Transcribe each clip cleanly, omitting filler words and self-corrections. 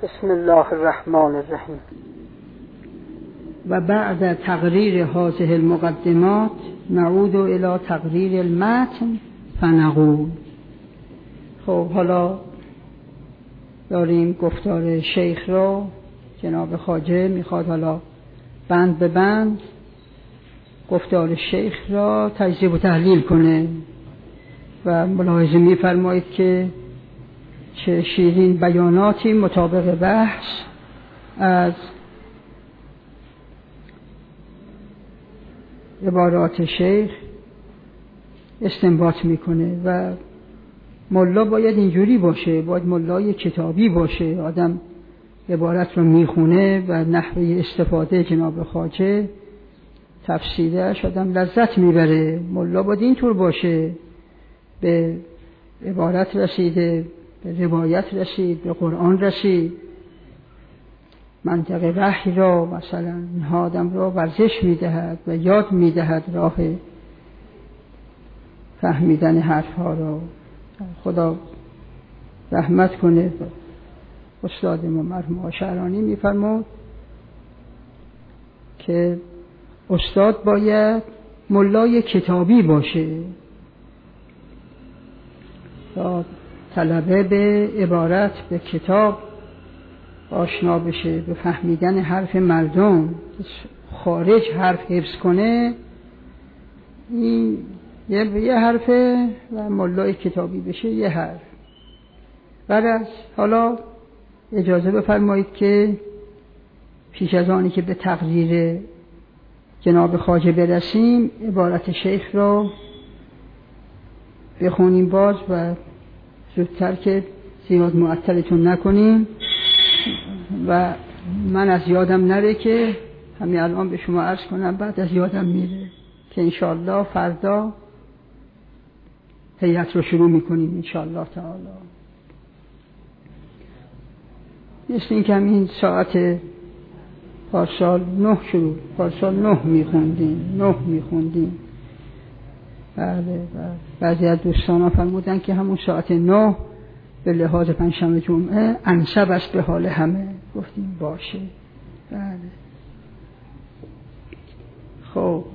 بسم الله الرحمن الرحیم. و بعد تقریر هذه المقدمات نعود الى تقریر المتن فنقول. خب حالا داریم گفتار شیخ را، جناب خواجه میخواد حالا بند به بند گفتار شیخ را تجزیه و تحلیل کنه و ملاحظه میفرمایید که چه شیرین بیاناتی مطابق بحث از عبارات شیخ استنباط میکنه. و ملا باید اینجوری باشه، باید ملای کتابی باشه، آدم عبارت رو میخونه و نحوه استفاده جناب خواجه تفسیرش آدم لذت میبره. ملا باید اینطور باشه، به عبارت رسیده، به روایت رسید، به قرآن رسید، منطق وحی را مثلا اینها آدم را ورزش میدهد و یاد میدهد راه فهمیدن حرف ها را. خدا رحمت کنه. استاد ما مرحوم شعرانی میفرمود که استاد باید ملای کتابی باشه تا طلبه به عبارت، به کتاب آشنا بشه، به فهمیدن حرف مردم. خارج حرف حفظ کنه این یه حرفه و ملای کتابی بشه یه حرف. بعد حالا اجازه بفرمایید که پیش از آنی که به تقریر جناب خواجه برسیم عبارت شیخ را بخونیم باز و زودتر که زیاد معطلتون نکنیم و من از یادم نره که همین الان به شما عرض کنم بعد از یادم میره که انشاءالله فردا هیئت رو شروع میکنیم انشاءالله تعالی. مثل این که همین ساعت پارسال 9 شروع، پارسال 9 میخوندیم. بله. بعضی از دوستان ها فرمودن که همون ساعت 9 به لحاظ پنجشنبه جمعه انسب است به حال همه. گفتیم باشه. بله. خب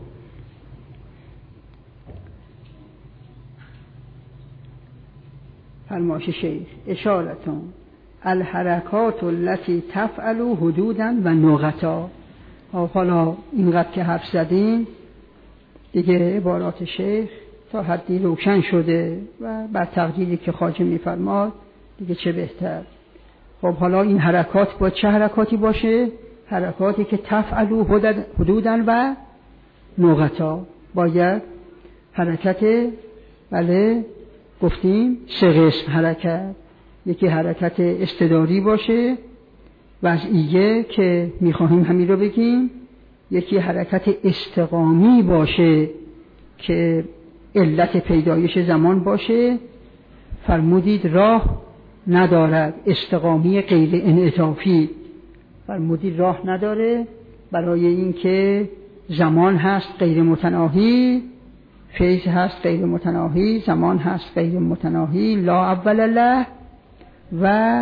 فرمایش شیخ: اشارتون الحرکات التي تفعل حدودا و نقطا. حالا اینقدر که حرف زدیم دیگه عبارات شیخ تا حدی روشن شده و بر تقدیری که خواجه میفرماد دیگه چه بهتر. خب حالا این حرکات با چه حرکاتی باشه؟ حرکاتی که تفعل حدودا و نقطا. باید حرکت، بله گفتیم 3 قسم حرکت. یکی حرکت استداری باشه، وضعیه که میخواهیم همین رو بگیم. یکی حرکت استقامی باشه که علت پیدایش زمان باشه. فرمودید راه ندارد، استقامی غیر انعطافی. فرمودید راه نداره برای اینکه زمان هست غیر متناهی، فیض هست غیر متناهی، زمان هست غیر متناهی، لا اول له، و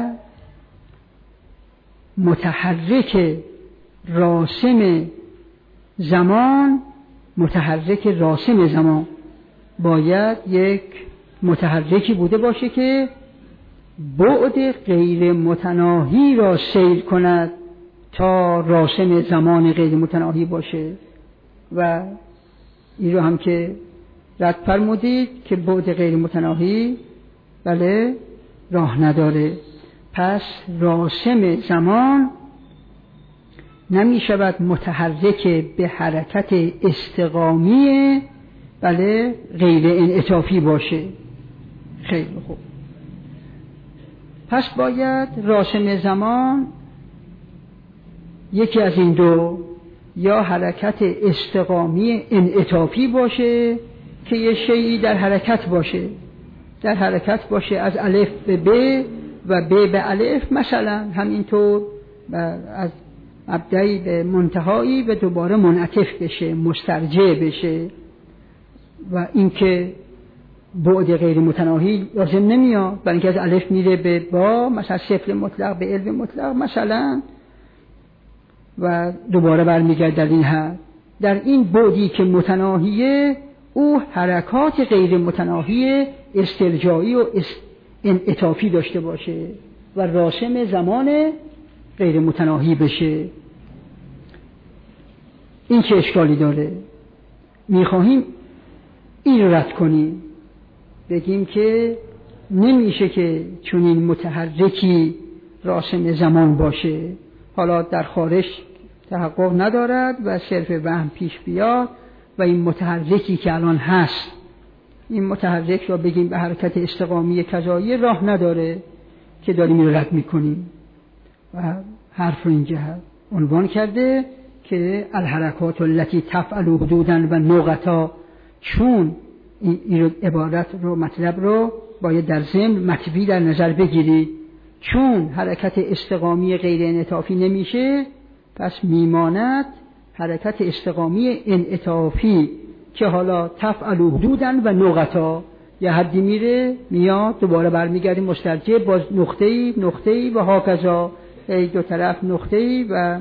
متحرک راسم زمان باید یک متحرکی بوده باشه که بعد غیر متناهی را سیر کند تا راسم زمان غیر متناهی باشه. و این رو هم که رد فرمودید که بعد غیر متناهی بله راه نداره. پس راسم زمان نمی شود متحرک به حرکت استقامی بله غیر انعطافی باشه. خیلی خوب. پس باید راسم زمان یکی از این دو، یا حرکت استقامی انعطافی باشه که یه شیئی در حرکت باشه از الف به ب و ب به الف، مثلا همینطور از مبدئی به منتهایی و دوباره منعطف بشه، مسترجع بشه. و اینکه بعد غیر متناهی لازم نمیاد، برای اینکه از الف میره به با، مثلا صفر مطلق به علم مطلق مثلا، و دوباره برمیگرد در این حد. در این بعدی که متناهیه او حرکات غیر متناهی استرجاعی و انعطافی داشته باشه و راسم زمان غیر متناهی بشه. این چه اشکالی داره؟ میخواهیم این رو رد کنیم، بگیم که نمیشه که چنین متحرکی راسم زمان باشه، حالا در خارج تحقق ندارد و صرف وهم پیش بیاد و این متحرکی که الان هست، این متحرک رو بگیم به حرکت استقامی کذایی راه نداره که داریم این رد میکنیم. و حرف رو این جهت عنوان کرده که الحرکات التي تفعل حدودا و نقطا، چون این عبارت رو مطلب رو باید در ضمن مطبی در نظر بگیرید، چون حرکت استقامی غیر انعطافی نمیشه پس میماند حرکت استقامی انعطافی که حالا تفعل حدودا و نقطا، یه حدی میره میاد دوباره برمیگردیم مسترجع باز نقطه‌ای و هاکذا، دو طرف نقطه‌ای و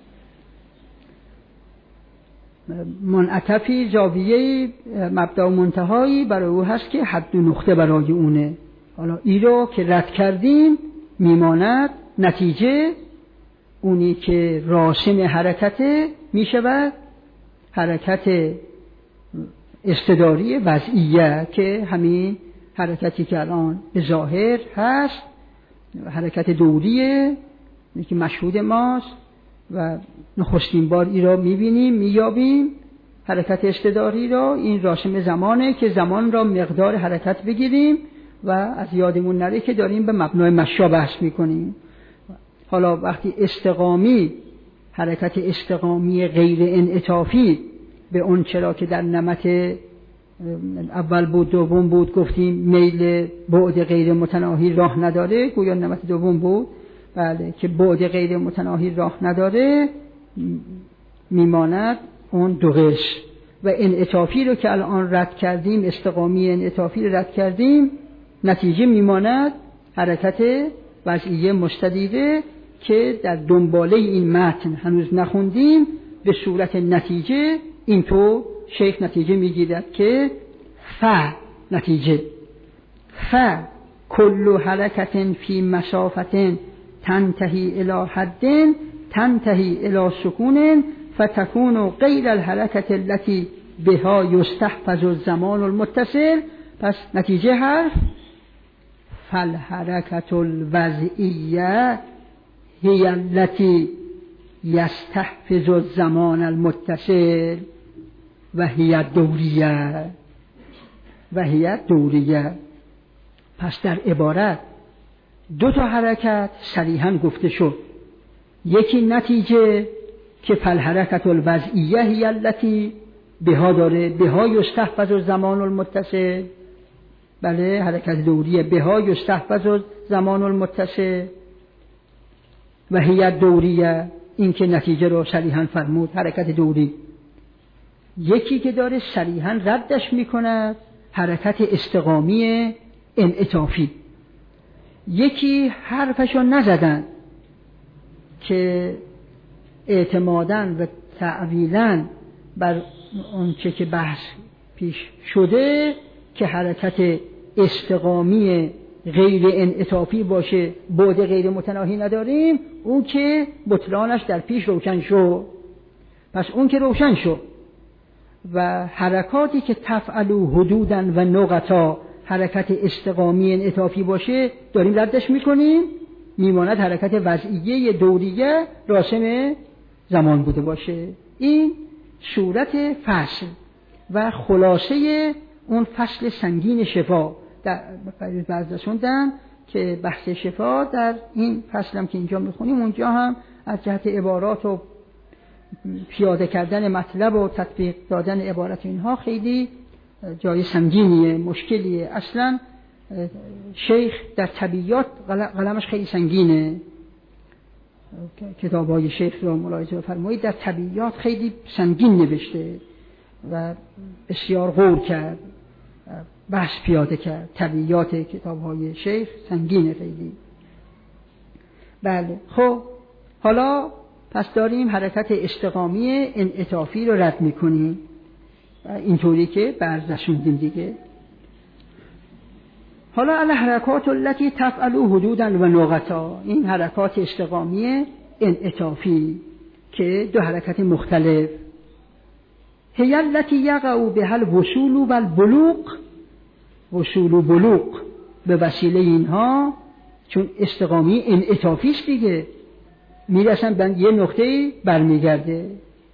منعطفی زاویه‌ای مبدا و منتهایی برای او هست که حد و نقطه برای اونه. حالا این رو که رد کردیم میماند نتیجه اونی که راسم حرکت میشود حرکت استداری وضعیه که همین حرکتی که الان به ظاهر هست حرکت دوریه که مشهود ماست و نخستین بار این را میبینیم میابیم حرکت استداری را. این راسم زمانه که زمان را مقدار حرکت بگیریم و از یادمون نره که داریم به مبنای مشا بحث میکنیم. حالا وقتی استقامی حرکت استقامی غیر انعطافی به اون چرا که در نمط اول بود دوم بود گفتیم میل بعد غیر متناهی راه نداره، گویا نمط دوم بود بله که بعد غیر متناهی راه نداره میماند اون دو قش و انعطافی رو که الان رد کردیم استقامی انعطافی رو رد کردیم نتیجه میماند حرکت وضعیه مستدیره که در دنباله این متن هنوز نخوندیم. به صورت نتیجه اینطور شیخ نتیجه میگیرد که نتیجه کل حرکت فی مسافت تنتهی الی حد تنتهی الی سکون فتكون غیر الحرکت التي بها یستحفظ الزمان المتصل. پس نتیجه حرف فالحرکت الوضعیه هی التي یستحفظ الزمان المتصل و هی دوریه. پس در عبارت دو تا حرکت صریحاً گفته شد، یکی نتیجه که فالحرکت الوضعیه هی التي بها داره بها یستحفظ الزمان المتصل، بله حرکت دوریه بها یستحفظ الزمان المتصل و هی دوریه این که نتیجه رو صریحاً فرمود حرکت دوری. یکی که داره صریحاً ردش میکند حرکت استقامی انعطافی. یکی حرفشو نزدن که اعتماداً و تعویلاً بر اون چه که بحث پیش شده که حرکت استقامی غیر انعطافی باشه بعد غیر متناهی نداریم، اون که بطلانش در پیش روشن شد. پس اون که روشن شد و حرکاتی که تفعلوا حدودا و نقطا حرکت استقامی انعطافی باشه داریم ردش میکنیم، میماند حرکت وضعیه دوریه راسم زمان بوده باشه. این صورت فصل و خلاصه اون فصل سنگین شفا در رسوندن که بحث شفا در این فصل هم که اینجا میخونیم اونجا هم از جهت عبارات و پیاده کردن مطلب و تطبیق دادن عبارت اینها خیلی جای سنگینیه، مشکلیه. اصلا شیخ در طبیعیات قلمش خیلی سنگینه، کتابای شیخ رو ملاحظه بفرمایید در طبیعیات خیلی سنگین نوشته و بسیار غور کرد. بحث پیاده کرد. طبیعیات کتاب‌های شیخ سنگین خیلی. بله خب حالا پس داریم حرکت استقامی انعطافی رو رد میکنیم اینطوری که بررسوندیم دیگه. حالا الحرکات التي تفعل حدودا و نقطا، این حرکات استقامی انعطافی که دو حرکت مختلف، هی التي یقع بها الوصول و البلوغ، وصول و بلوغ به وسیله اینها، چون استقامی انعطافی است دیگه، میرسن به یه نقطه برمیگرده.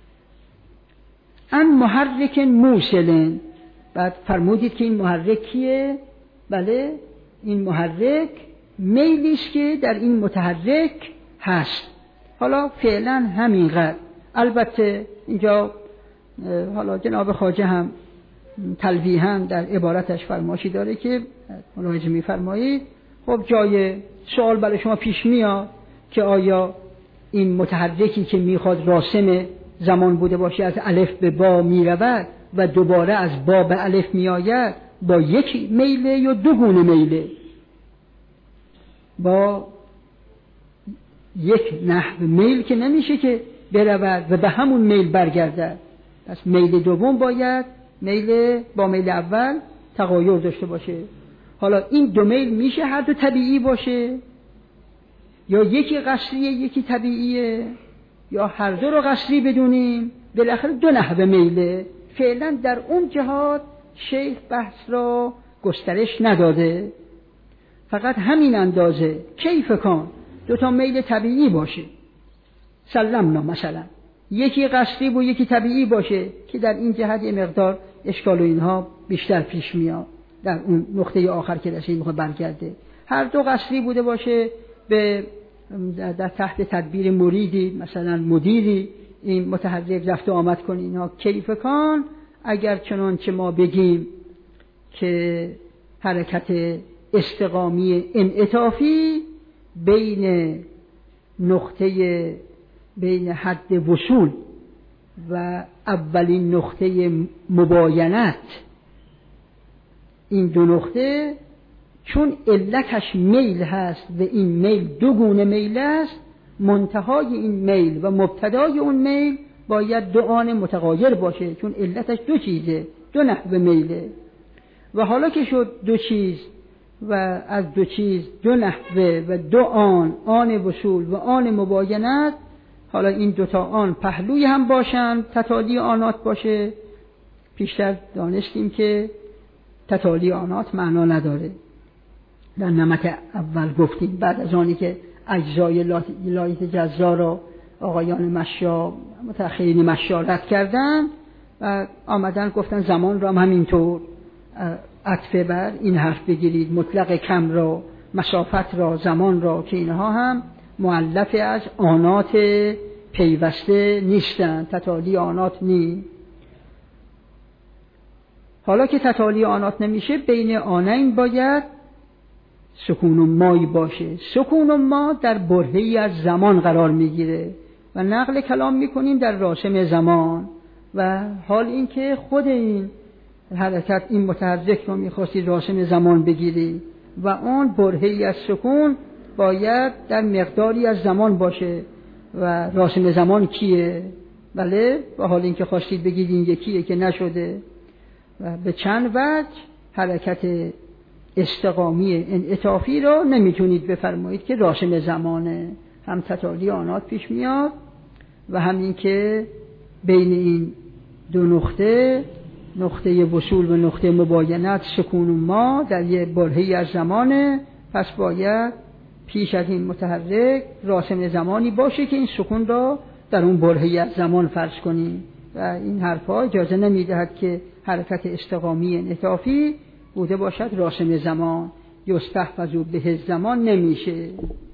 ان محرک موصل، بعد فرمودید که این محرک کیه؟ بله این محرک میلی است که در این متحرک هست. حالا فعلا همینقدر. البته اینجا حالا جناب خواجه هم تلویحاً در عبارتش فرمایشی داره که ملاحظه می‌فرمایید. خب جای سوال برای شما پیش میاد که آیا این متحرکی که میخواد راسم زمان بوده باشه از الف به با میرود و دوباره از با به الف میآید، با یک میله یا دو گونه میله؟ با یک نحو میل که نمیشه که برود و به همون میل برگردد. پس میل دوم باید میل با میل اول تغایر داشته باشه. حالا این دو میل میشه هر دو طبیعی باشه یا یکی قصریه یکی طبیعیه یا هر دو رو قصری بدونیم، بالاخره دو نحو میله. فعلا در اون جهات شیخ بحث را گسترش نداده، فقط همین اندازه کیف کن دو تا میل طبیعی باشه، سلمنا مثلا یکی قصری و یکی طبیعی باشه که در این جهت یه مقدار اشکال و اینها بیشتر پیش میاد. در اون نقطه آخر که رسید میخواد برگرده، هر دو قصری بوده باشه به در تحت تدبیر مریدی مثلا مدیری این متحرک رفت و آمد کنه، اینها کیف کن. اگر چنانچه ما بگیم که حرکت استقامی انعطافی بین نقطه بین حد وصول و اولین نقطه مباینت، این دو نقطه چون علتش میل هست و این میل دو گونه میل است، منتهای این میل و مبتدای اون میل باید دو آن متغایر باشه، چون علتش دو چیزه، دو نحو میله. و حالا که شد دو چیز و از دو چیز دو نحوه و دو آن وصول و آن مباینت، حالا این دوتا آن پهلوی هم باشن، تتالی آنات باشه. پیشتر دانستیم که تتالی آنات معنا نداره، در نمک اول گفتیم. بعد از آنی که اجزای لایت جزا را آقایان مشا متأخرین مشا رد کردن و آمدن گفتن زمان را هم همینطور عطف بر این حرف بگیرید، مطلق کم را، مسافت را، زمان را، که اینها هم مؤلف از آنات پیوسته نیستن، تتالی آنات نی. حالا که تتالی آنات نمیشه، بین آنین باید سکون و مای باشه. سکون و ما در برهه‌ای از زمان قرار میگیره و نقل کلام میکنیم در راسم زمان. و حال این که خود این حرکت این متحرک رو میخواستی راسم زمان بگیری و اون برهه‌ای از سکون باید در مقداری از زمان باشه. و راسم زمان کیه؟ بله، و حال این که خواستید بگید این یکیه که نشده. و به چند وجه حرکت استقامی انعطافی رو نمیتونید بفرمایید که راسم زمانه، هم تتالی آنات پیش میاد و همین که بین این دو نقطه، نقطه وصول و نقطه مباینت، سکون و ما در یه برهه‌ای از زمانه. پس باید پیش از این متحرک راسم زمانی باشه که این سکون را در اون برهه‌ای از زمان فرض کنیم. و این حرفا اجازه نمیدهد که حرکت استقامی انعطافی بوده باشد راسم زمان، یستحفظ به زمان نمیشه.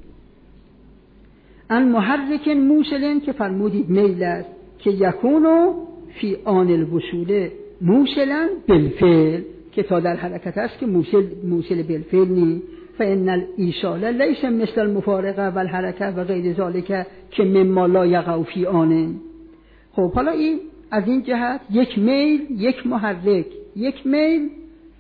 ان محرک موصل که فرمودید میل است که یکونو فی آن الوصول موصلا بالفعل، که تا در حرکت است که موصل بالفعل نی. فان الایصال لیس مثل المفارقه و الحرکه و غیر ذالک که مما لا یقع فی آن. خب حالا این از این جهت یک میل، یک محرک، یک میل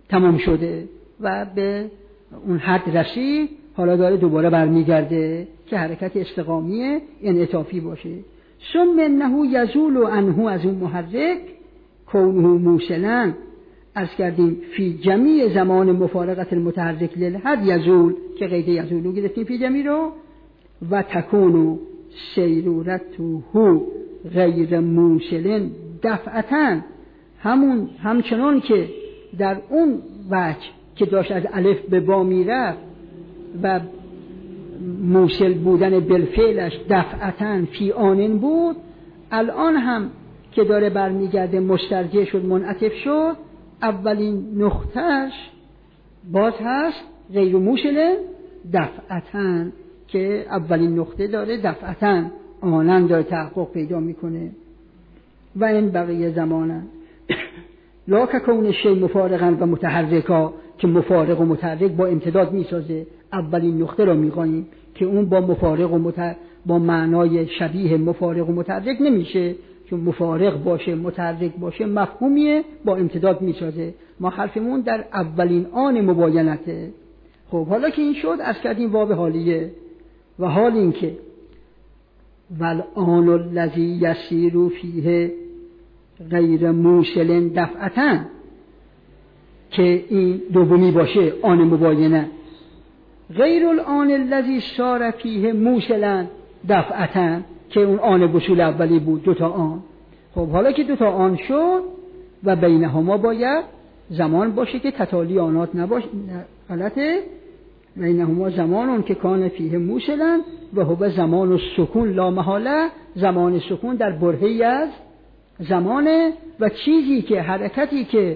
تمام شده و به اون حد رسید، حالا داره دوباره برمیگرده که حرکت استقامی انعطافی باشه. ثم انه یزول عنه، از اون محرک، کونه موصلا، عرض کردیم فی جمیع زمان مفارقت المتحرک للحد یزول، که قید یزولو گرفتیم فی جمیع رو، و تکون سیرورته غیر موصل دفعتاً، همچنان که در اون وجه که داشت از الف به با میرفت و موصل بودن بالفعلش دفعتاً فی آنن بود، الان هم که داره برمیگرده مسترجع شد، منعطف شد، اولین نقطهش باز هست غیر موصل دفعتاً، که اولین نقطه داره دفعتاً آنن داره تحقق پیدا میکنه. و این بقیه زمانن لا که کون شی مفارقا و متحرکا، که مفارق و متحرک با امتداد میسازه. اولین نقطه رو میخواییم که اون با مفارق و با معنای شبیه مفارق و متحرک نمیشه، چون مفارق باشه متحرک باشه مفهومیه با امتداد میسازه. ما حرفمون در اولین آن مباینته. خب حالا که این شد، از کردیم واو حالیه، و حال این که والآن الذی یسیر فیه غیر موصل دفعتاً، که این دومی باشه آن مباینه، غیر الآن الذی صار فیه موصلا دفعتاً، که اون آن وصول اولی بود، دوتا آن. خب حالا که دوتا آن شد و بینهما باید زمان باشه که تتالی آنات نباشه، غلطه، بینهما زمانون که کان فیه موصلا و هو زمان السکون لا محاله، زمان سکون در برهه‌ای از زمانه، و چیزی که حرکتی که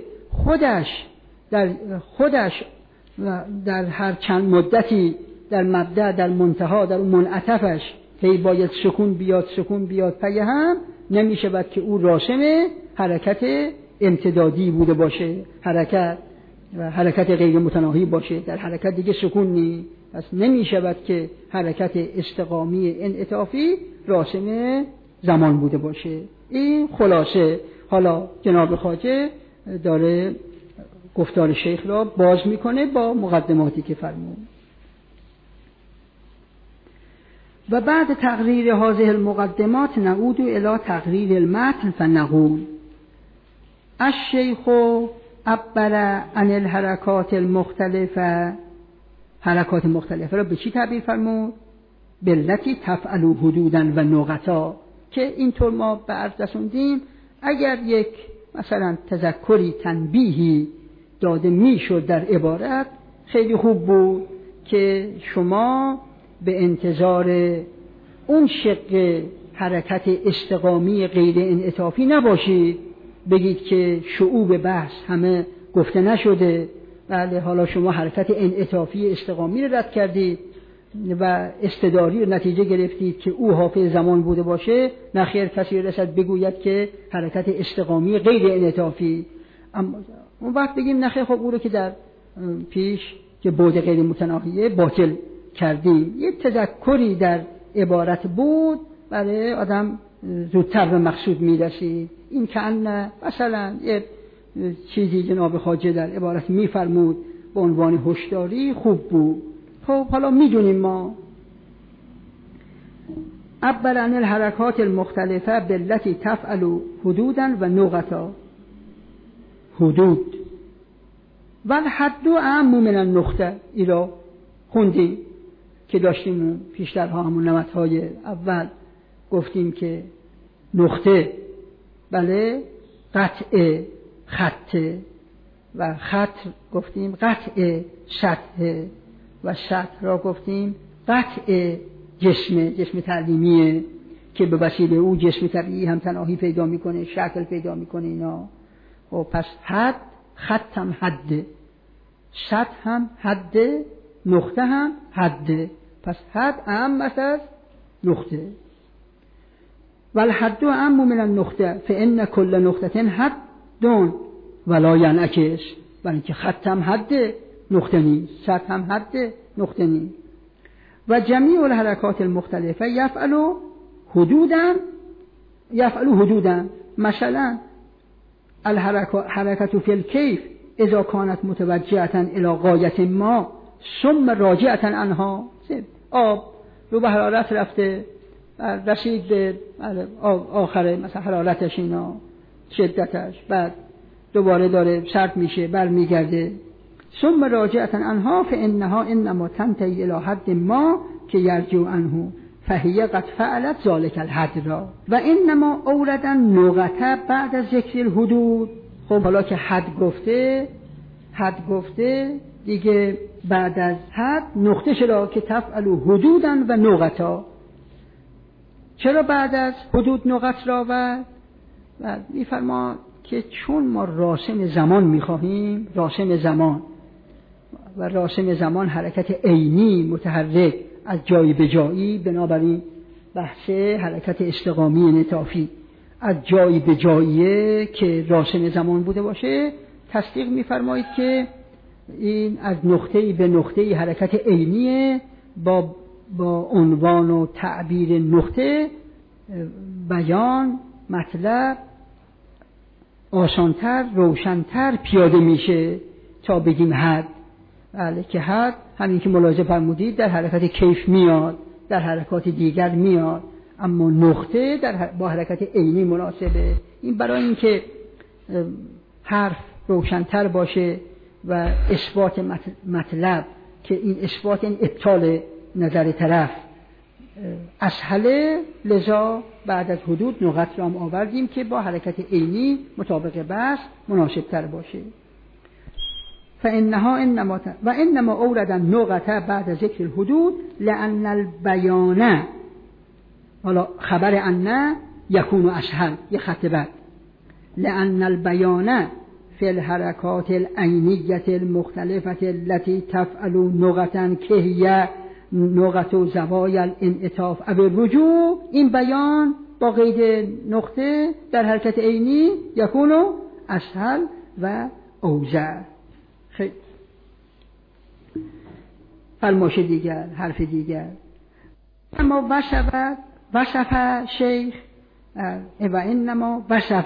خودش در هر چند مدتی در مبدأ، در منتها، در منعطفش هی باید سکون بیاد پی هم، نمیشه باید که او راسم حرکت امتدادی بوده باشه، حرکت غیر متناهی باشه، در حرکت دیگه سکون نی، پس نمیشه باید که حرکت استقامی انعطافی راسم زمان بوده باشه. این خلاصه. حالا جناب خواجه داره گفتار شیخ را باز میکنه با مقدماتی که فرمود. و بعد تقریر هذه المقدمات نعود الى تقریر المتن فنقول الشیخ عبر عن الحرکات المختلفه. حرکات مختلفه را به چی تعبیر فرمود؟ باللتی تفعل حدودا و نقطا، که اینطور ما به عرض رسوندیم. اگر یک مثلا تذکری تنبیهی داده میشد در عبارت، خیلی خوب بود که شما به انتظار اون شق حرکت استقامی غیر انعطافی نباشید، بگید که شعوب بحث همه گفته نشده، بله حالا شما حرکت انعطافی استقامی رو رد کردید و استداری رو نتیجه گرفتید که او حافظ زمان بوده باشه. نخیر، کسی رسد بگوید که حرکت استقامی غیر انعطافی، اما اون وقت بگیم نخیر، خب او رو که در پیش که بعد غیر متناهیه باطل کردیم. یه تذکری در عبارت بود، برای آدم زودتر به مقصود میرسید. این که مثلا یه چیزی جناب خواجه در عبارت میفرمود به عنوان هشداری، خوب بود. خب حالا میدونیم ما عبر عن الحرکات المختلفه بالتي تفعل حدودا و نقطا. حدود و الحد اعم من النقطه، ایرا خوندیم که داشتیم پیشترها، همون نمطهای اول گفتیم که نقطه بله قطع خطه، و خط گفتیم قطع سطح، و سطح را گفتیم قطع جسم تعلیمیه که به وسیله او جسم طبیعی هم تناهی پیدا میکنه، شکل پیدا میکنه اینا. و پس حد، خط هم حده، سطح هم حده، نقطه هم حده، پس حد اعم از نقطه. والحد اعم من النقطه فان كل نقطه حد ولا ينعكس، برای اینکه خط هم حده نقطه نیست، سطح هم حده نقطه نیست. و جمیع الحرکات المختلفه یفعل حدودا، مثلا الحرکت فی الکیف اذا کانت متوجهتا الی غایت ما ثم راجعتا عنها. آب رو به حرارت رفته، رسید به آخر مثلا حرارتش اینا شدتش، بعد دوباره داره سرد میشه برمیگرده. ثم راجعتا عنها فانها انما تنتهی الی حد ما که یرجع عنه فهیه قد فعلت ذلک الحد را و انما اوردن نقطه بعد از ذکر الحدود. خب حالا که حد گفته دیگه بعد از حد نقطه چرا که تفعل حدودا و نقطا. چرا بعد از حدود نقط را و میفرما که چون ما راسم زمان میخواهیم، راسم زمان حرکت عینی متحرک از جایی به جایی، بنابراین بحث حرکت استقامی انعطافی از جایی به جاییه که راسم زمان بوده باشه. تصدیق میفرمایید که این از نقطه‌ای به نقطه‌ای حرکت عینیه، با عنوان و تعبیر نقطه بیان مطلب آسانتر روشنتر پیاده میشه تا بگیم حد. بله که حد همین که ملاحظه فرمودید در حرکت کیف میاد، در حرکات دیگر میاد، اما نقطه با حرکت عینی مناسبه. این برای اینکه حرف روشنتر باشه و اثبات مطلب که این اثبات این ابطال نظر طرف اسهله، لذا بعد از حدود نقط را هم آوردیم که با حرکت عینی مطابق بحث مناسب تر باشه. انما اوردن نقطه بعد از ذکر الحدود لأن البیان، حالا خبر ان یکون اسهل، یه خط بعد، لأن البیان فی الحرکات العینیة المختلفة التي تفعل نقطا که هی نقط و زوایای الانعطاف او الرجوع. این بیان با قید نقطه در حرکت عینی یکون اسهل و اوزع. خیلی فرمایش دیگر، حرف دیگر. اما وصف شیخ و انما وصف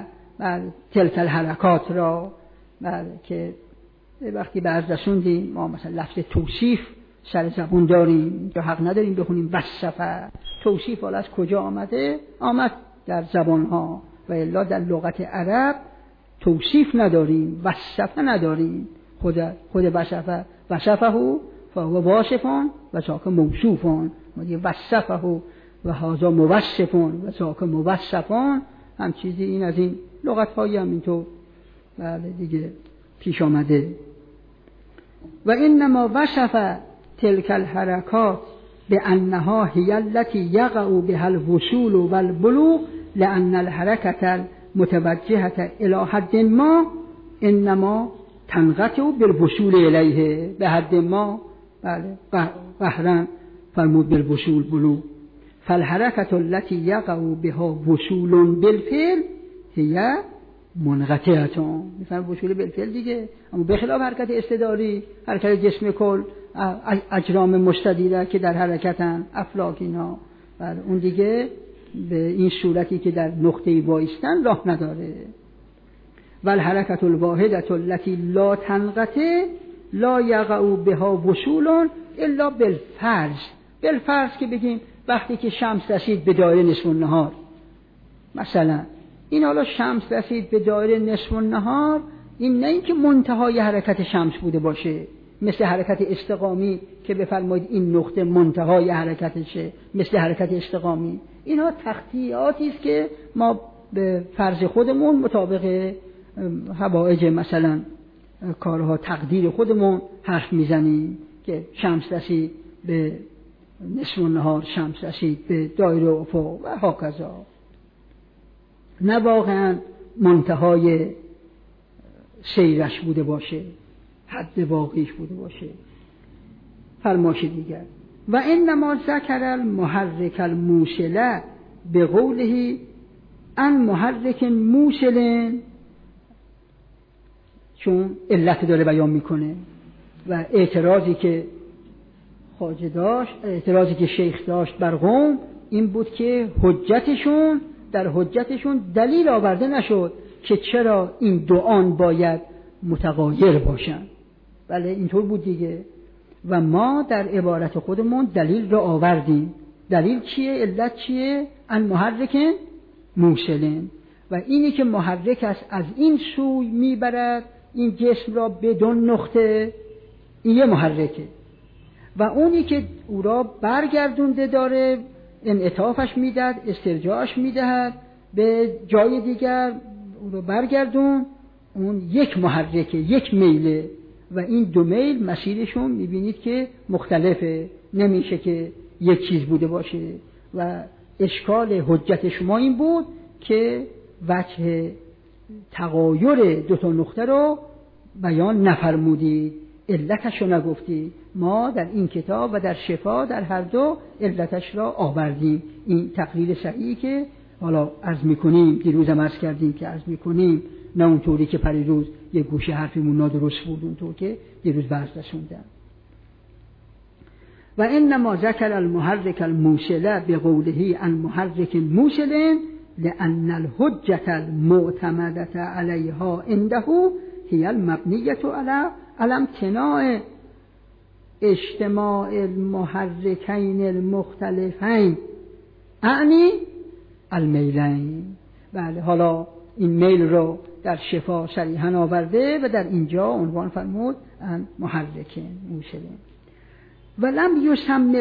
تلک الحرکات را، که وقتی به عرض رسوندیم ما مثلا لفظ توصیف سر زبون داریم، یا حق نداریم بخونیم وصف. توصیف حالا از کجا آمده؟ آمد در زبان ها و الا در لغت عرب توصیف نداریم، وصف نداریم. خود وصفه فهو واصفان و ذاک موصوفان، وصفه و هذا موصفان و ذاک موصفان، هم چیزی این از این لغت هایی هم اینطور بله دیگه پیش آمده. و انما وصف تلک الحرکات بانها هی التي یقع بها الوصول والبلوغ لان الحرکت المتوجهة الى حد ما انما تنقطع بالوصول الیه. به حد ما بله قهرا فرمود بالوصول بلوغ. فالحرکت التي یقع بها وصول بالفعل هي منقطعه. میفهم وصول بالفعل دیگه، اما به خلاف حرکت استداری، حرکت جسم کل، اجرام مستدیره که در حرکتن، افلاک اینا، اون دیگه به این صورتی که در نقطه‌ای وایستن راه نداره. والحرکت الواحدة التي لا تنقطع لا یقع بها وصول الا بالفرض. بالفرض که بگیم وقتی که شمس رسید به دایره نصف النهار، مثلا این حالا شمس رسید به دایره نصف النهار، این نه اینکه منتهای حرکت شمس بوده باشه مثل حرکت استقامی که بفرمایید این نقطه منتهای حرکتشه مثل حرکت استقامی. اینها تخطیعاتی است که ما به فرض خودمون مطابق حوائج مثلا کارها تقدیر خودمون حرف میزنیم که شمس رسید به نصف النهار، شمس رسید به دایره افق و هاکذا، نه واقعا منتهای سیرش بوده باشه، حد واقعیش بوده باشه. فرمایش دیگر و انما ذکر المحرک الموصله به قوله ان محرک موصل، چون علت داره بیان میکنه و اعتراضی که خواجه داشت، اعتراضی که شیخ داشت بر قوم این بود که در حجتشون دلیل آورده نشد که چرا این دو آن باید متغایر باشن. بله اینطور بود دیگه. و ما در عبارت خودمون دلیل را آوردیم. دلیل چیه؟ علت چیه؟ ان محرک موصلن، و اینی که محرک است از این سوی میبرد این جسم را بدون نقطه، این یه محرکه، و اونی که او را برگردونده داره انعطافش میدهد، استرجاعش میدهد به جای دیگر، او را برگردون، اون یک محرکه، یک میله، و این دو میل مسیرشون میبینید که مختلفه، نمیشه که یک چیز بوده باشه. و اشکال حجت شما این بود که وجه تغایر دو تا نقطه رو بیان نفرمودید، علتش رو نگفتید. ما در این کتاب و در شفا در هر دو علتش را آوردیم. این تقریر صحیحی که حالا عرض میکنیم، دیروزم عرض کردیم که عرض میکنیم، نه اونطوری که پریروز یک گوشه حرفمون نادرست بود، اونطور که دیروز بحث رسوندم. و انما ذکر المحرک الموصل بقوله عن محرک موصل لأن الحجة المعتمدة عليها عنده هي المبنية على امتناع اجتماع المحرکین المختلفین اعنی المیلین. بله حالا این میل رو در شفا صریحاً آورده و در اینجا عنوان فرمود ان محرکین موصلین. ولم یسمى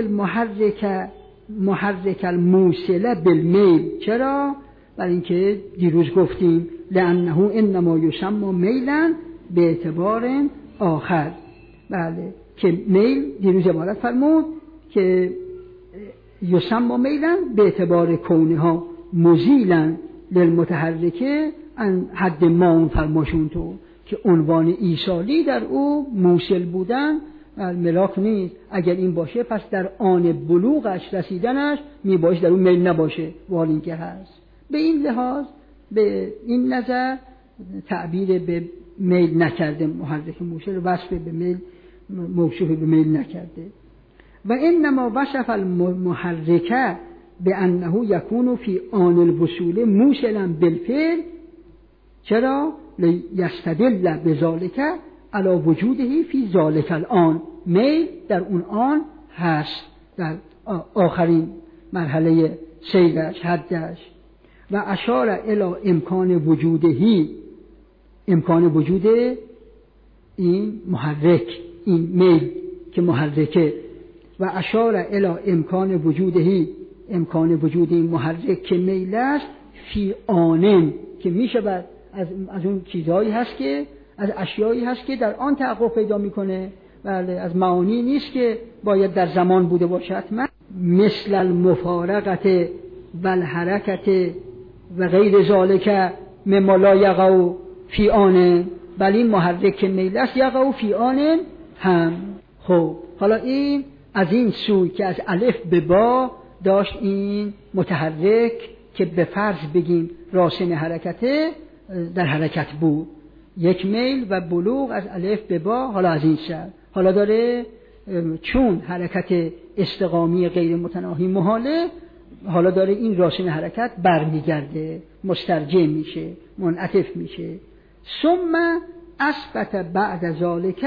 المحرک الموصل بالمیل. چرا؟ برای اینکه دیروز گفتیم لانه انما یسمى میلا به اعتبار آخر. بله که میل دیروز عبارت فرمود که یسمى میلا به اعتبار کونها مزیلا للمتحرکه ان حد ما اون فرماشون تو که عنوان ایصالی در او موصل بودن ملاک نیست. اگر این باشه پس در آن بلوغش رسیدنش میباشه در اون میل نباشه، ولی این که هست. به این لحاظ به این نظر تعبیر به میل نکرده، محرک موصل وصف به میل موصوف به میل نکرده. و انما وصف المحرک بانه یکون فی آن الوصول موصلا بالفعل. چرا؟ لیستدل بذالک علی وجوده فی ذالک الان. میل در اون آن هست، در آخرین مرحله سیرش، حدش. و اشار الی امکان وجودهی، امکان وجود این محرک، این میل که محرکه. و اشار الی امکان وجودهی، امکان وجود این محرک که میل است، فی آنن که میشه بعد از اون چیزهایی هست که از اشیایی هست که در آن تحقق پیدا میکنه. بله از معانی نیست که باید در زمان بوده باشه حتما. مثل المفارقت و الحرکت و غیر ذالک مما لا یقع فی آن. بل این محرک میل است یقع فی آن هم. خب حالا این از این سوی که از الف به با داشت این متحرک که به فرض بگیم راسم حرکته در حرکت بود، یک میل و بلوغ از الف به با. حالا از این سر حالا داره چون حرکت استقامی غیر متناهی محاله، حالا داره این راسم حرکت برمیگرده، مسترجع میشه، منعطف میشه. ثم اثبت بعد ذالک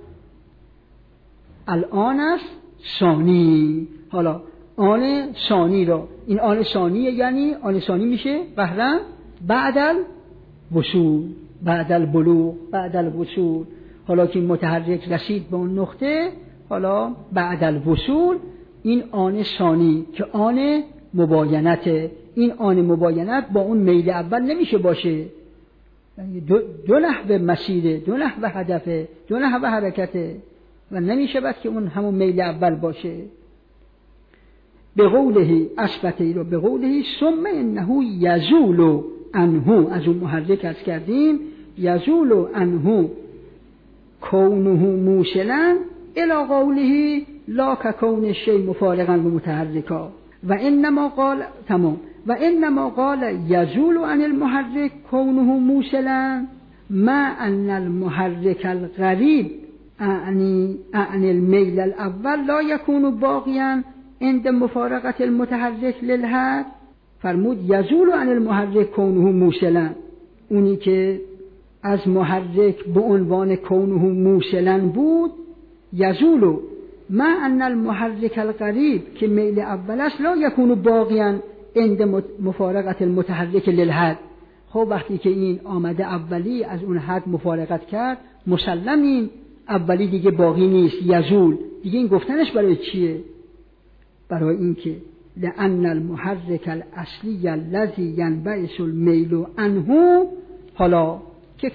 الان است ثانی. حالا آن ثانی را، این آن ثانیه، یعنی آن ثانی میشه قهرن بعد الوصول، بعد البلوغ، بعد الوصول. حالا که متحرک رسید به اون نقطه، حالا بعد الوصول این آن ثانی که آن مباینته. این آن مباینت با اون میل اول نمیشه باشه، دو نحو مسیره، دو نحو هدفه، دو نحو حرکته و نمیشه باید که اون همون میل اول باشه. به قوله اثبته رو به قوله ثم انه یزول عنه، از اون محرک از کردیم یزول عنه کونه موصلا الی قوله لا ککون الشیء مفارقا و متحرکا. و انما قال تمام و انما قال یزول عن المحرک کونه موصلا مع ان المحرک القریب اعنی المیل الاول لا یکون باقیا عند مفارقت المتحرک للحد. فرمود یزول عن المحرک کونه موصلا، اونی که از محرک به عنوان کونه موصلا بود، یزول ما ان المحرک القریب که میل اول است لا یکون باقیا عند مفارقت المتحرک للحد. خب وقتی که این آمده اولی از اون حد مفارقت کرد، مسلم این اولی دیگه باقی نیست، یزول. دیگه این گفتنش برای چیه؟ برای این که لأن المحرک الاصلی الذی ینبعث المیل عنه، حالا که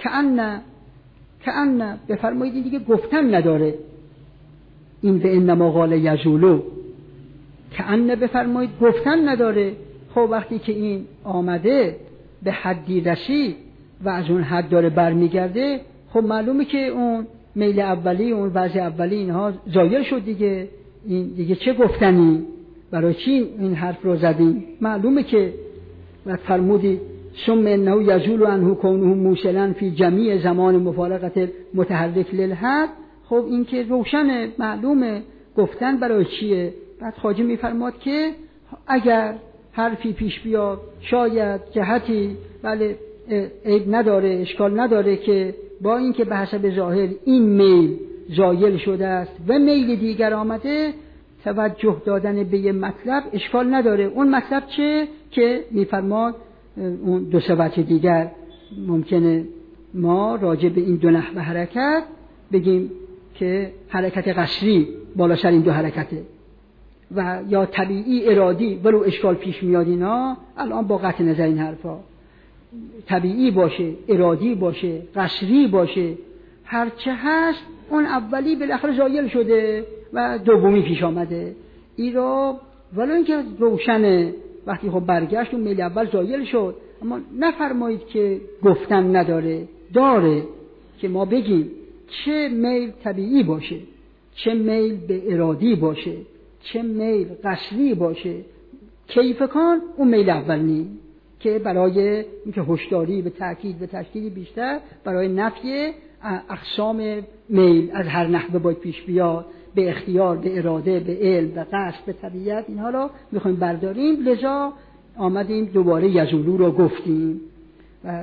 کأن بفرمایید دیگه گفتن نداره این به انما قال یزولو، کأن بفرمایید گفتن نداره. خب وقتی که این آمده به حدی رسید و از اون حد داره برمیگرده، خب معلومه که اون میل اولی، اون وضع اولی اینها زایل شد دیگه. این دیگه چه گفتنی؟ برای چی این حرف رو زدیم؟ معلومه که و فرمودی ثم انه یزول عنه کونه موصلا فی جمیع زمان مفارقت متحرک للحد. خب این که روشن معلومه گفتن برای چیه. بعد خواجه میفرماد که اگر حرفی پیش بیاد، شاید جهتی بله عیب نداره، اشکال نداره که با اینکه به حسب ظاهر این میل زایل شده است و میل دیگر آمده، توجه دادن به یه مطلب اشکال نداره. اون مطلب چه؟ که میفرماد اون دو سه وجه دیگر ممکنه ما راجع به این دو نحوه حرکت بگیم که حرکت قصری بالا سر این دو حرکته و یا طبیعی ارادی، ولو اشکال پیش میاد اینا الان با قطع نظر این حرفا طبیعی باشه، ارادی باشه، قصری باشه، هرچه هست اون اولی بالاخره زایل شده و دومی پیش آمده. ای را ولو اینکه روشنه وقتی خب برگشت اون میل اول زایل شد، اما نفرمایید که گفتن نداره، داره که ما بگیم چه میل طبیعی باشه، چه میل به ارادی باشه، چه میل قصری باشه، کیف کان اون میل اول نی که برای اینکه هشداری به تأکید و تشدید بیشتر برای نفی اقسام میل از هر نحوه باید پیش بیاد، به اختیار، به اراده، به علم، به قصد، به طبیعت، اینها رو میخوایم برداریم. لذا آمدیم دوباره یزولو رو گفتیم و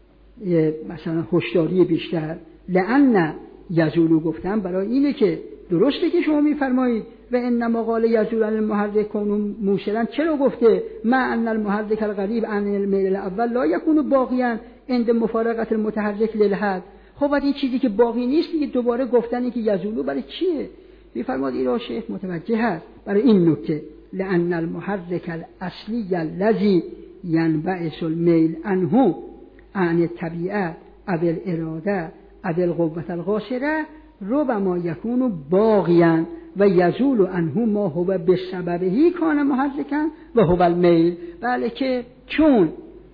مثلا هشداری بیشتر. لأن یزولو گفتم برای اینه که درسته که شما میفرمایید و انما قال یزول عن المحرک کون موصلا، چرا گفته ما ان المحرک القریب عن المیل الاول لا یکون باقیا عند مفارقت المتحرک للحد. خب بعد این چیزی که باقی نیست دیگه دوباره گفتنی که یزولو برای چیه؟ میفرماد این را شیخ متوجه هست برای این نکته لأن المحرک الاصلی الذی ینبعث المیل عنه عن الطبیعه او الاراده او القوة القاصره ربما یکون باقیا و یزول عنه ما هو بسببه کان محرکا و هو المیل. بله که چون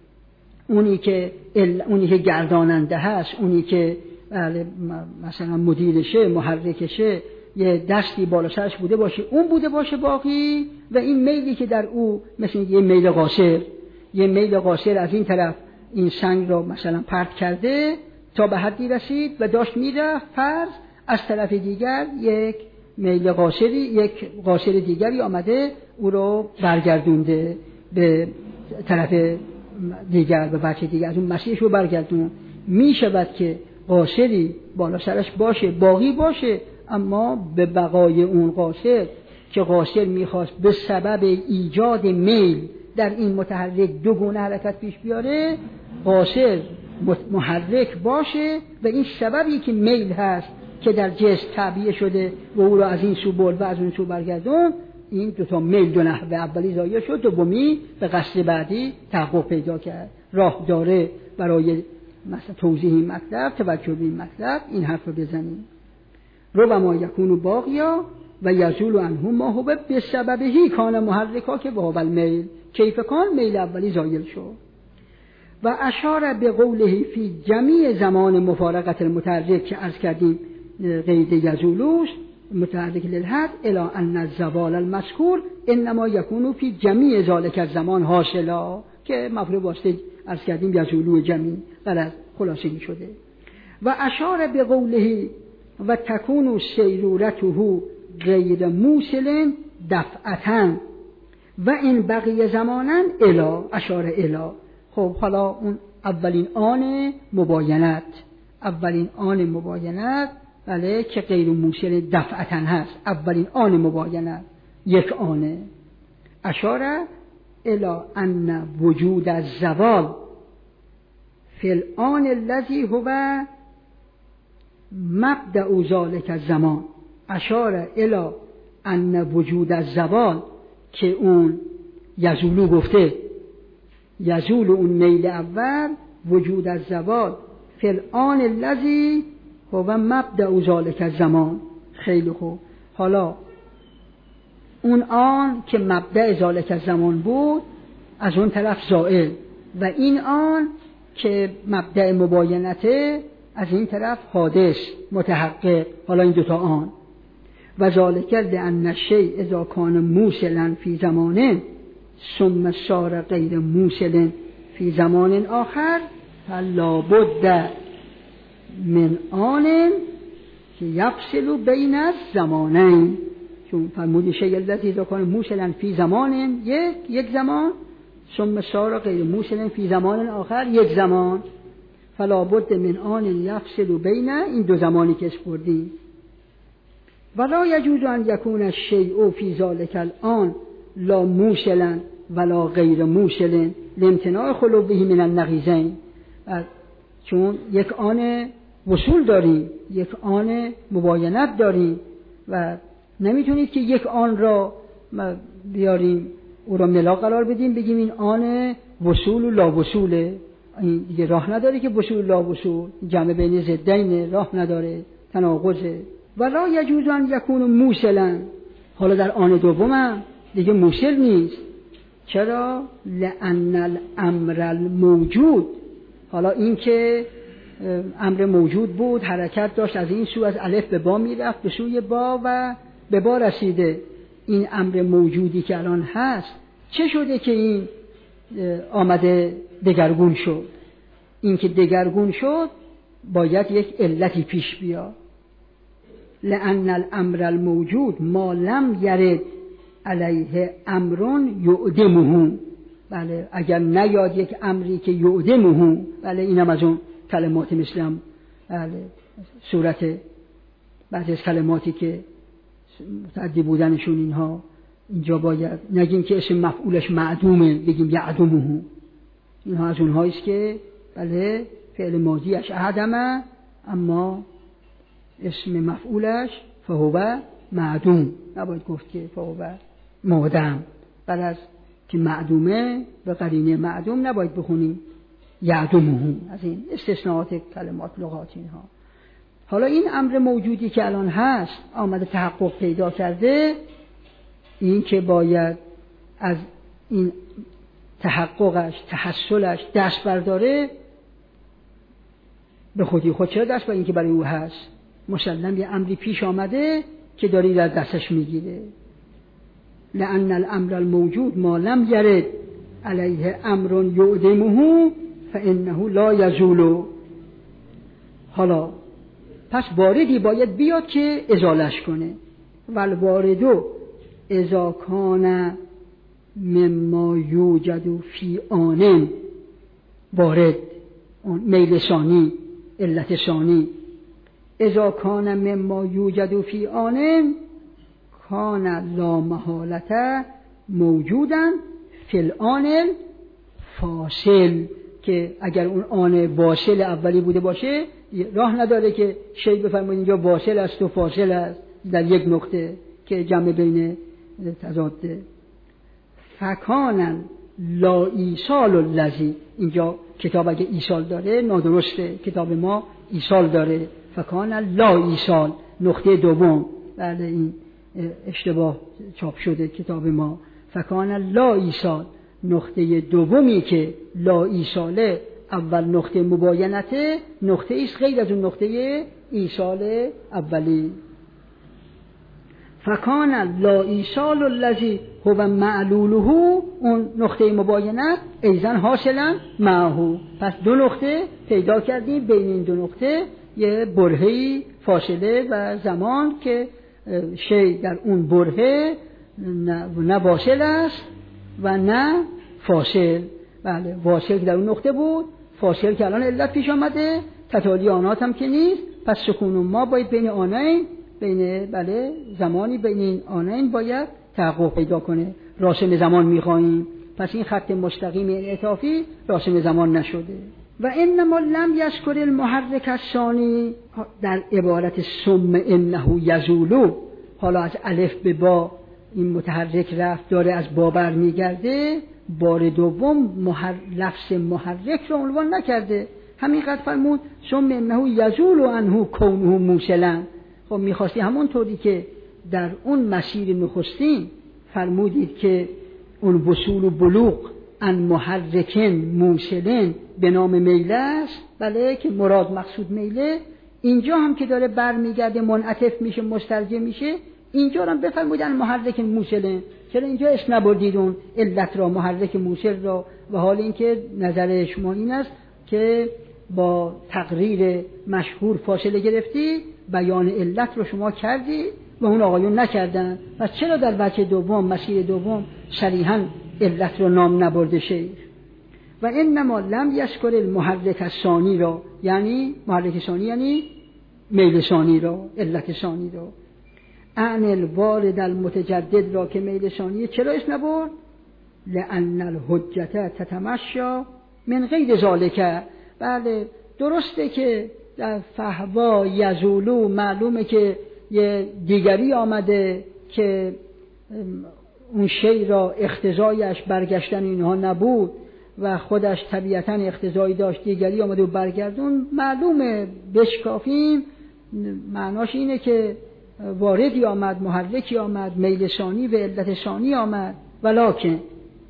اونی که گرداننده هست، اونی که بله مثلا مدیرشه، محرکشه، یه دستی بالا سرش بوده باشه، اون بوده باشه باقی، و این میلی که در او مثلا یه میل قاصر، یه میل قاصر از این طرف این سنگ رو مثلا پرت کرده تا به حدی رسید و داشت میرفت، فرض از طرف دیگر یک میل قاصری، یک قاصر دیگری آمده او رو برگردونده به طرف دیگر، به بچه دیگر، از اون مسیحش رو برگردون. می شود که قاصری بالا سرش باشه، باقی باشه، اما به بقای اون قاصر که قاصر میخواست به سبب ایجاد میل در این متحرک دو گونه حرکت پیش بیاره، قاصر محرک باشه و این سببی که میل هست که در جسم تعبیه شده و او را از این سو برد و از اون سو برگردون، این دوتا میل دو نحوه اولی زایل شد، دومی به قصد بعدی تحقق پیدا کرد. راه داره برای مثلا توضیح این مطلب، توجه به این مطلب این حرف رو بزنیم. ربما یکون باقیا و یزول عنه ما هو بسببه کان محرکا که وهو المیل، کیف کان میل اولی زایل شد. و اشار به قوله فی جمیع زمان مفارقت المتحرک که عرض کردیم قید یزولوش متحرک للحد الی ان الزوال المذکور انما یکون فی جمیع ذالک الزمان حاصلا، که مفعول واسطه عرض کردیم یزولو جمیع غلط خلاصه شده. و اشار به قوله و تکون سیرورته غیر موصل دفعتن و این بقیه زمانن الی، اشاره الی. خب حالا اون اولین آن مباینت، اولین آن مباینت، بله، که غیر موصل دفعتاً هست، اولین آن مباینت یک آنه. اشاره الی ان وجود الزوال فی الآن الذی هو مبدأ ذلک الزمان. اشاره الی ان وجود الزوال، که اون یزولو گفته، یزول اون میل اول، وجود الزوال فی الآن الذی هو مبدأ ذلک الزمان. خیلی خوب. حالا اون آن که مبدأ ذلک الزمان بود از اون طرف زائل، و این آن که مبدأ مباینته از این طرف حادث متحقق. حالا این دوتا آن، و ذالک لأن الشیء اذا کان موصلا فی زمان ثم صار غیر موصل فی زمان آخر فلا بد من آن که یفصل بین الزمانین. چون فرمود شیء الذی اذا کان موصلا فی زمان یک زمان، ثم صار غیر موصل فی زمان آخر یک زمان، فلا بد من آن یفصل بین این دو زمانی که اسپردیم. ولا یجوز ان یکون الشیء فی ذلک الآن لا موصلا ولا غیر موصل لامتناع خلوه من النقیضین. چون یک آن وصول داریم، یک آن مباینت داریم، و نمیتونید که یک آن را بیاریم او را ملا قرار بدیم بگیم این آن وصول و لا وصوله. این دیگه راه نداره که وصول لا وصول، جمع بین ضدین راه نداره، تناقضه. ولا یجوز ان یکون موصلا. حالا در آن دوم دیگه موصل نیست. چرا؟ لأن الامر الموجود، حالا این که امر موجود بود، حرکت داشت، از این سو از الف به با میرفت به سوی با و به با رسیده. این امر موجودی که الان هست چه شده که این آمده دگرگون شد؟ این که دگرگون شد باید یک علتی پیش بیاد. لأن الامر الموجود ما لم یرد علیه امر یعدمه. بله، اگر نیاد یک امری که یعدمه، بله، اینم از اون کلمات مثل هم، بله، صورت بعضی از کلماتی که متعدی بودنشون اینها اینجا باید نگیم که اسم مفعولش معدومه، بگیم یعدمه. اینها از اونهاییست که بله فعل ماضیش عدمه، اما اسم مفعولش فهو معدوم. نباید گفت که فهو معدم، بل از که معدومه به قرینه معدوم نباید بخونیم یعدمه. از این استثناءات کلمات لغات اینها. حالا این امر موجودی که الان هست آمده تحقق پیدا کرده، این که باید از این تحققش، تحصلش دست برداره، به خودی خود چرا دست بر این که برای او هست؟ مسلم یه امری پیش آمده که داری در دستش میگیره. لأن الامر الموجود ما لم یرد علیه امر یعدمه فانه لا یزول. حالا پس واردی باید بیاد که ازالش کنه. والواردو اذا کان مما یوجد فی آن، وارد اون میل ثانی، علت ثانی، اذا کان مما یوجد فی آن کان لا محالة موجودا فی الآن فاصل. که اگر اون آن واصل اولی بوده باشه راه نداره که شی بفرمایید اینجا واصل است و فاصل است در یک نقطه که جمع بین تضاده. فکان لا ایصال الذی، اینجا کتاب اگه ایصال داره نادرسته، کتاب ما ایصال داره. فکان لا ایصال، نقطه دوم، بعد این اشتباه چاپ شده کتاب ما. فکان لا ایصال، نقطه دومی که لا ایصاله، اول نقطه مباینته، نقطه ایست غیر از اون نقطه ایصال اولی. فکان لا ایصال الذی هو معلوله، اون نقطه مباینت ایزن حاصلا معه. پس دو نقطه پیدا کردیم، بین این دو نقطه یه برهه‌ای فاصله و زمان که شی در اون برهه نه واصل است و نه فاصل. بله، واصل در اون نقطه بود، فاصله که الان علت پیش آمده، تتالی آنات هم که نیست، پس سکون ما باید بین آنین، بین بله زمانی بین این آنین باید تحقق پیدا کنه. راسم زمان میخواهیم، پس این خط مستقیم انعطافی راسم زمان نشده. و انما لم یذکر المحرک الثانی در عبارت ثم انه یزول، حالا از الف به با این متحرک رفت داره از با برمیگرده، بار دوم لفظ محرک رو عنوان نکرده، همینقدر فرمود ثم انه یزول عنه کونه موصلا. خب میخواستی همون طوری که در اون مسیر نخستین فرمودید که اون وصول و بلوغ ان محرکن موصلن به نام میله است، بله که مراد مقصود میله، اینجا هم که داره برمیگرده منعطف میشه مسترجع میشه، اینجا هم بفرمودن محرک موصلن. چرا اینجا اسم نبردید اون علت را، محرک موصل را؟ و حال اینکه نظر شما این است که با تقریر مشهور فاصله گرفتی، بیان علت رو شما کردی و اون آقایون نکردن، پس چرا در وجه دوم مسیر دوم صریحاً علت رو نام نبرده شیخ؟ و انما لم یذکر المحرک الثانی را، یعنی محرک ثانی یعنی میل ثانی را، علت ثانی را. عن الوارد المتجدد را که میل ثانی چرا اسم نبرد؟ لأن الحجة تتمشى من غیر ذالک. بله درسته که در فهوا یزولو معلومه که یه دیگری آمده که اون شی را اختزایش برگشتن اینها نبود و خودش طبیعتاً اختزایی داشت، دیگری آمده و برگردون، معلومه بشکافیم معناش اینه که واردی آمد، محرکی آمد، میل ثانی و علت ثانی آمد. ولکن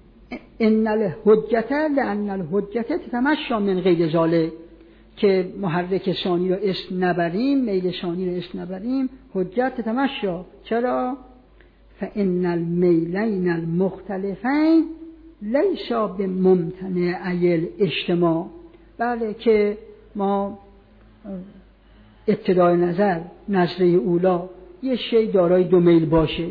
ان الحجة لأن الحجة تتمشى من غیر ذالک، که محرک ثانی را اسم نبریم، میل ثانی را اسم نبریم، حجت تتمشى. چرا؟ فإن المیلین المختلفین لیس بممتنعی الاجتماع. بله که ما ابتدای نظره اولا یه شی دارای دو میل باشه،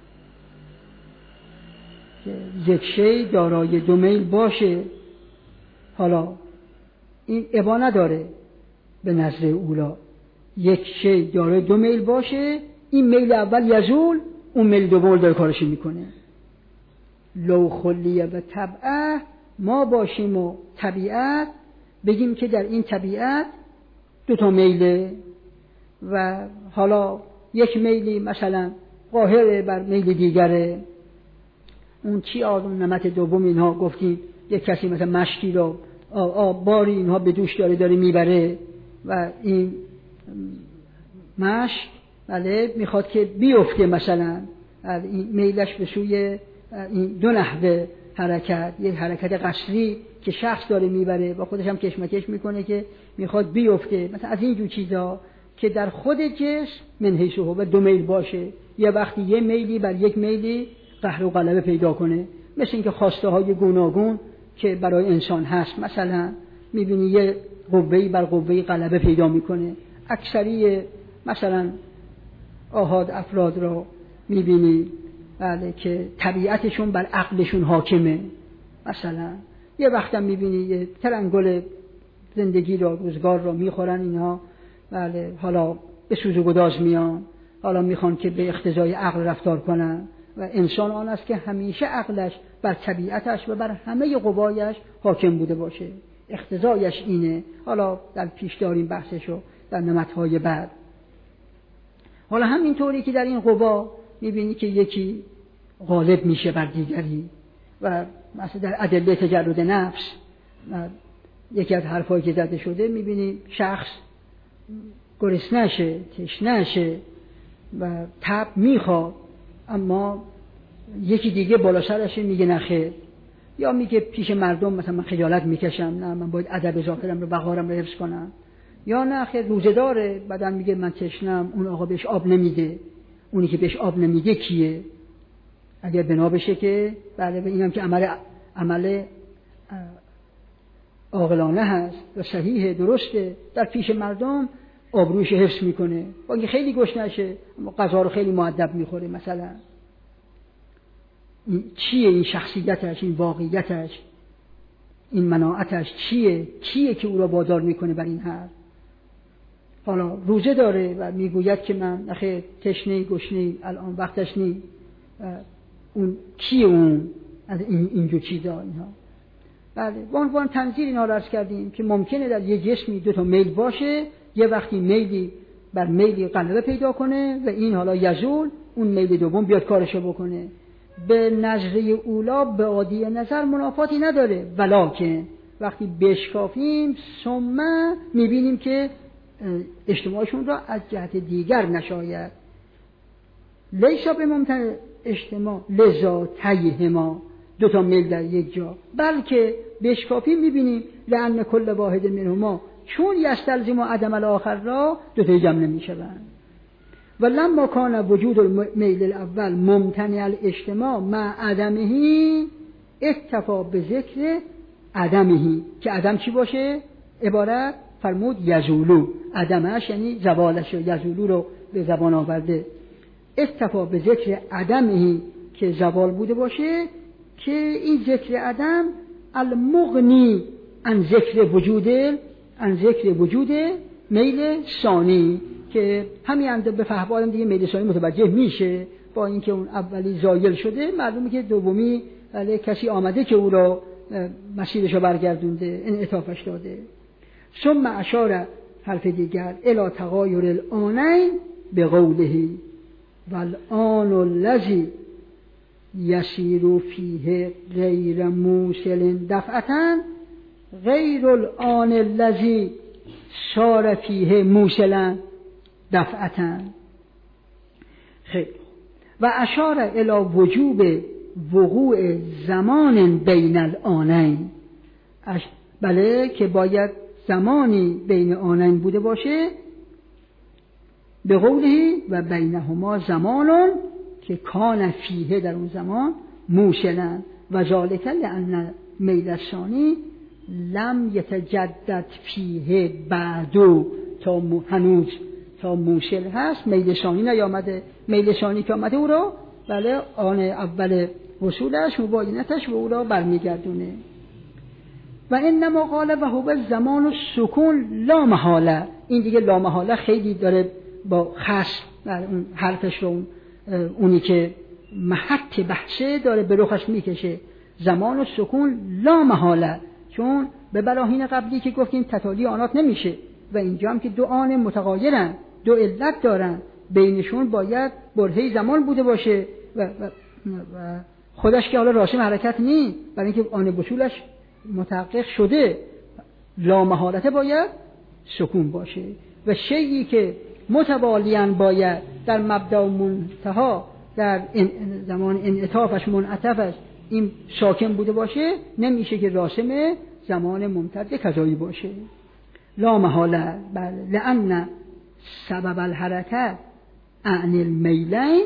یک شی دارای دو میل باشه، حالا این ابا نداره به نظره اولا، یک شی دارای دو میل باشه، این میل اول یزول، اون میل دوم داره کارش میکنه. لو خلیه و طبعه، ما باشیم و طبیعت، بگیم که در این طبیعت دو تا میله و حالا یک میلی مثلا قاهره بر میل دیگره، اون چی آدم نمت دوم اینها گفتیم یک کسی مثلا مشکی رو باری اینها به دوش داره میبره و این مشک بله میخواد که بیفته، مثلا این میلش به سوی این دو نحوه حرکت، یک حرکت قصری که شخص داره میبره و خودش هم کشمکش میکنه که میخواد بیفته، مثلا از این جو چیزا که در خود جسم من حیث هو دو میل باشه، یه وقتی یه میلی بر یک میلی قهر و غلبه پیدا کنه، مثل اینکه خواسته های گوناگون که برای انسان هست، مثلا میبینی یه قوه‌ای بر قوه‌ای غلبه پیدا میکنه. اکثری مثلا آحاد افراد رو میبینی بله که طبیعتشون بر عقلشون حاکمه، مثلا یه وقتم میبینی یه ترنگل زندگی رو روزگار رو میخورن اینها، بله حالا به سوز و گداز میان، حالا میخوان که به اقتضای عقل رفتار کنن و انسان آن است که همیشه عقلش بر طبیعتش و بر همه قوایش حاکم بوده باشه، اقتضایش اینه. حالا در پیش داریم بحثشو در نمطهای بعد. حالا همینطوری که در این قوا میبینی که یکی غالب میشه بر دیگری و مثلا در ادله تجرد نفس یکی از حرفایی که زده شده میبینی شخص گرسنه شه، تشنه شه و تب میخواد، اما یکی دیگه بالا سرش میگه نخیر، یا میگه پیش مردم مثلا من خجالت میکشم، نه من باید ادب ظاهرم رو وقارم رو حفظ کنم، یا نه خیر روزه داره بعدن میگه من تشنم، اون آقا بهش آب نمیده. اونی که بهش آب نمیده کیه؟ اگر بنا بشه که بله اینم که عمل عاقلانه هست و صحیحه، درسته، در پیش مردم آبروش حفظ میکنه، با اینکه خیلی گشنه شه اما غذا رو خیلی مؤدب میخوره. مثلا چیه این شخصیتش، این واقعیتش؟ این مناعتش چیه؟ کیه که او را وادار میکنه بر این حرف؟ حالا روزه داره و میگوید که من نخیر تشنه گشنه الان وقتش نی. اون کیه اون از اینجور چیزا اینها؟ بله، به عنوان تنظیر اینا رو عرض کردیم که ممکنه در یه جسمی دو تا میل باشه، یه وقتی میلی بر میلی غلبه پیدا کنه و این حالا یزول، اون میل دوم بیاد کارشو بکنه. به نظره اولا به عادی نظر منافاتی نداره، ولکن وقتی بشکافیم ثم میبینیم که اجتماعشون را از جهت دیگر نشاید. لیسا به ممتن اجتماع لذاتیهما، دو تا میل در یک جا، بلکه بشکافیم میبینیم لأن کل واحد منهما چون یستلزم عدم الاخر را دو تا جمع نمیشوند. و لما کان وجود المیل الاول ممتنع الاجتماع مع عدمه اکتفا به ذکر عدمه، که عدم چی باشه؟ عبارت فرمود یزولو، عدمش یعنی زوالش، یزولو رو به زبان آورده. اکتفا به ذکر عدمه که زوال بوده باشه، که این ذکر عدم المغنی عن ذکر وجود میل ثانی، که همین اند به فهوادم دیگه میل ثانی متوجه میشه. با اینکه اون اولی زایل شده، معلومه که دومی کسی آمده که او را مسیرش رو برگردونده، انعطافش داده. ثم اشار حرف دیگر الی تغایر الآنین به قوله والآن الذی یسیر فیه غیر موصل دفعتن غیر الآن الذی سار فیه موصلا دفعتن. خیلی. و اشار الی وجوب وقوع زمان بین الآنین، بله که باید زمانی بین آنین بوده باشه، به قوله و بینهما زمانون که کان فیه در اون زمان موصلا و ذالک لأن میل الثانی لم یتجدد فیه بعدو، تا هنوز تا موصل هست میل ثانی نیامده. میل ثانی که آمده او را بله آن اول وصولش مباینتش و او را برمیگردونه. و انما قال و هو زمان و سکون لا محاله، این دیگه لا محاله خیلی داره با خصم اون حرفش رو اونی که محط بحثه داره به رخش میکشه. زمان و سکون لا محاله، چون به براهین قبلی که گفتیم تتالی آنات نمیشه و اینجا هم که دو آن متغایرن، دو علت دارن، بینشون باید برهه زمان بوده باشه و خودش که حالا راسم حرکت نی، برای اینکه آن بسولش متحقق شده لا محالته باید سکون باشه. و شیئی که متوالیاً باید در مبدا و منتها در زمان انعطافش منعطفش این ساکن بوده باشه، نمیشه که راسم زمان ممتد کذایی باشه. لا محاله بله، لأن سبب الحرکت عن المیلین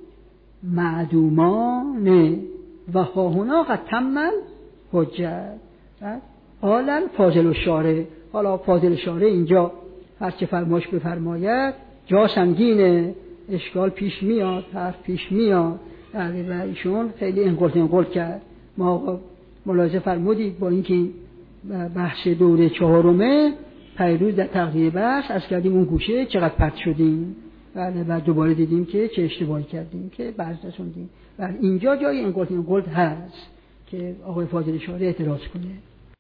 معدومان و ها هنا قد تمل حجت. حالا فاضل الشارع، حالا فاضل الشارع اینجا هر چه فرمایش بفرماید جا سنگینه، اشکال پیش میاد، حرف پیش میاد و ایشون خیلی انقل کرد. ما ملاحظه فرمودید با اینکه بحث دوره چهارمه پیروز در تقدیر بحث از کردیم اون گوشه چقدر پرت شدیم و دوباره دیدیم که چه اشتباهی کردیم که بعض رسوندیم و اینجا جای انقل هست که آقای فاضل شارع اعتراض کنه.